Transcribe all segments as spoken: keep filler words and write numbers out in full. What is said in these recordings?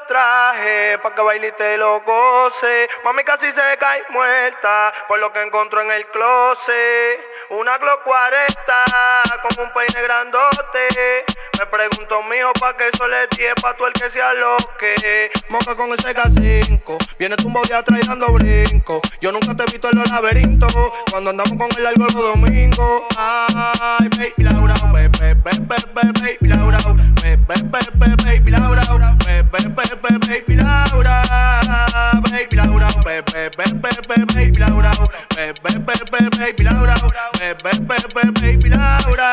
traje pa' que baile y te lo goce. Mami casi se cae muerta por lo que encontró en el closet. Una Glock cuarenta con un peine grandote. Me pregunto, mijo, pa' que eso le tire pa' tú el que sea lo que. Moca con ese K cinco, viene tumbo de atrás y dando brinco. Yo nunca te he visto en los laberintos, cuando andamos con el algo los domingos. Ay, baby Laura, baby, baby, baby, baby Laura, baby, baby, baby Laura, baby, baby, baby Laura, baby Laura, baby, baby, baby Laura, baby, baby, baby Laura, baby, baby, baby Laura.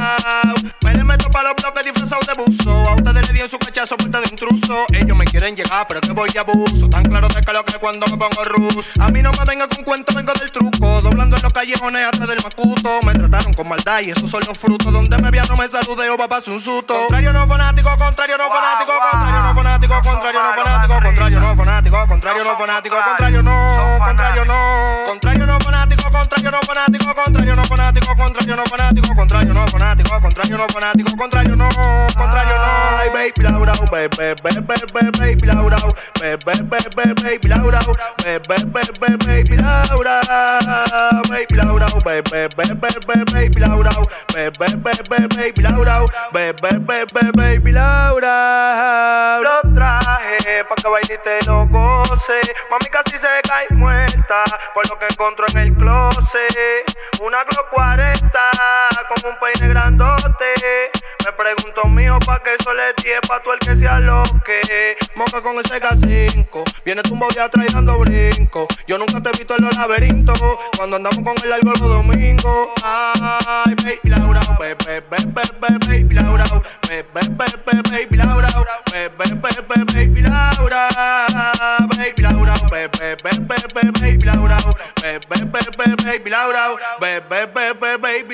Me le meto pa' los bloques disfrazados de buzo. A ustedes le di en su cachazo puerta de intruso. Ellos me quieren llegar, pero es que voy de abuso. Tan claro de que lo que cuando me pongo ruso. A mí no me venga con cuento, vengo del truco. Doblando en los callejones atrás del macuto. Me trataron con maldad y esos son los frutos. Donde me vean no me salude o va pa' un susto. Contrario no fanático, contrario no fanático, contrario no fanático, contrario no fanático, contrario no fanático, contrario no fanático, contrario no, contrario no, contrario no fanático, contrario no fanático, contrario no fanático, contrario no fanático, contrario no fanático, contrario no fanático, contrario no, contrario no. Ay, baby Laura, baby, baby, baby, baby Laura, baby, baby, baby Laura, baby, baby, baby Laura, baby Laura, baby, baby, baby Laura, baby, baby, baby Laura, baby, baby, baby Laura. Lo traje pa' que baile y te lo goce. Mami casi se cae muerta por lo que encontró en el closet. Una Glock cuarenta con un peine grandote. Me pregunto, mijo, pa' que eso le tire pa' tú el que sea lo que. Moca con ese K cinco, viene tumbo de atrás y dando brinco. Yo nunca te he visto en los laberintos, cuando andamos con el algo los domingos. Ay, baby Laura, baby, baby, baby, baby Laura, baby, baby, baby Laura, baby, baby, baby Laura, baby Laura, baby, baby, baby Laura, baby, baby, baby Laura, baby, baby, baby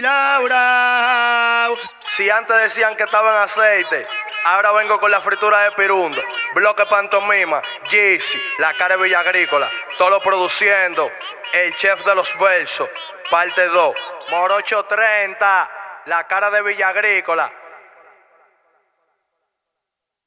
Laura. Si antes decían que estaba en aceite, ahora vengo con la fritura de Pirundo, bloque pantomima, Yeezy, la cara de Villa Agrícola, todo lo produciendo, el chef de los versos, parte dos, Morocho treinta, la cara de Villa Agrícola.